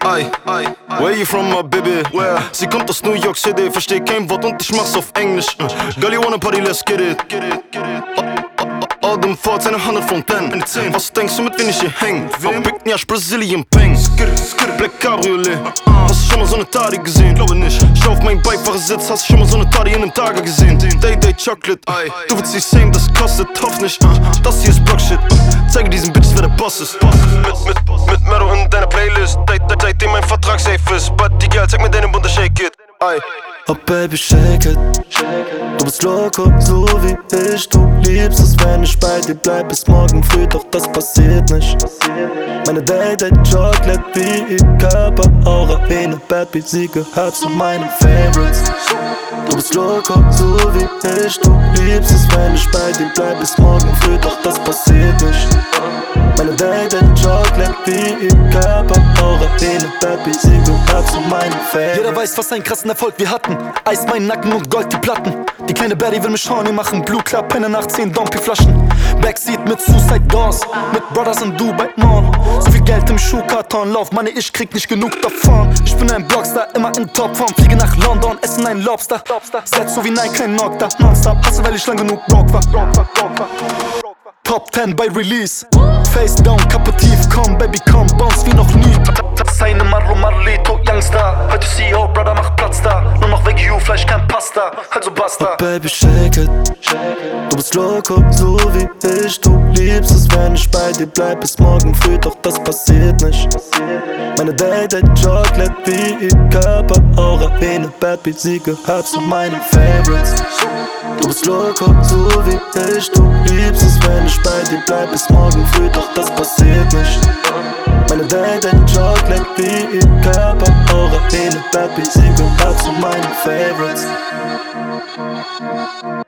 Ay, where you from, my baby? Where? Sie kommt aus New York City, versteh kein Wort und ich mach's auf Englisch. Girl, you wanna party, let's get it. All them thoughts eine 100 von 10. Was denkst du, mit wem ich hier häng? Verpickten Jasch Brazilian Peng. Black Cabriolet. Hast du schon mal so ne Tari gesehen? Glaube nicht. Schau auf meinen Beifahrersitz, hast du schon mal so ne Tari in nem Tage gesehen? Day Chocolate. Du willst die same, das kostet, hoff nicht. Das hier ist Blockshit. Zeige diesen Bitches, wer der Boss ist. Mit Mero in deiner Playlist. Seitdem mein Vertrag safe ist. But die Girl, zeig mir deine Bunde, shake it. Oh Baby, shake it. Du bist loco, so wie ich. Du liebst es, wenn ich bei dir bleib bis morgen früh, doch das passiert nicht. Meine Day Chocolate wie ihr Körper, Aura wie ne Bad Beat, sie gehört zu meinen Favorites. Du bist loco, so wie ich. Du liebst es, wenn ich bei dir bleib bis morgen früh, doch das passiert nicht. Meine Day Chocolate wie ihr Körper, Aura wie ne Bad Beat, sie gehört zu meinen Favorites. Jeder weiß, was einen krassen Erfolg wir hatten. Eis meinen Nacken und Gold die Platten. Die kleine Betty will mich horny machen. Blue Club, Penne nach 10 Dompi-Flaschen. Backseat mit Suicide Doors. Mit Brothers in Dubai Mall. So viel Geld im Schuhkarton. Lauf, meine, ich krieg nicht genug davon. Ich bin ein Blockstar, immer in Topform. Fliege nach London, essen einen Lobster. Setz so wie nein, kein Knockter. Nonstop, hasse, weil ich lang genug broke war. Top 10 bei Release. Face down, Kappe tief, komm, Baby, komm, bounce wie noch nie. Seine Marlo Marlito, Youngstar. Heute CEO, Brother, mach Platz da. Nur noch Wagyu, Fleisch, kein Pasta. Also basta. Oh Baby, shake it. Du bist loco, so wie ich. Du liebst es, wenn ich bei dir bleib bis morgen früh, doch das passiert nicht. Meine Day Chocolate wie ihr Körper, Aura wie ne Bad Beat, sie gehört zu meinen Favorites. Du bist loco, so wie ich. Du liebst es, wenn ich bei dir bleib bis morgen früh, doch das passiert nicht. Meine Day Chocolate wie ihr Körper, Aura wie ne Bad Beat, sie gehört zu meinen Favorites.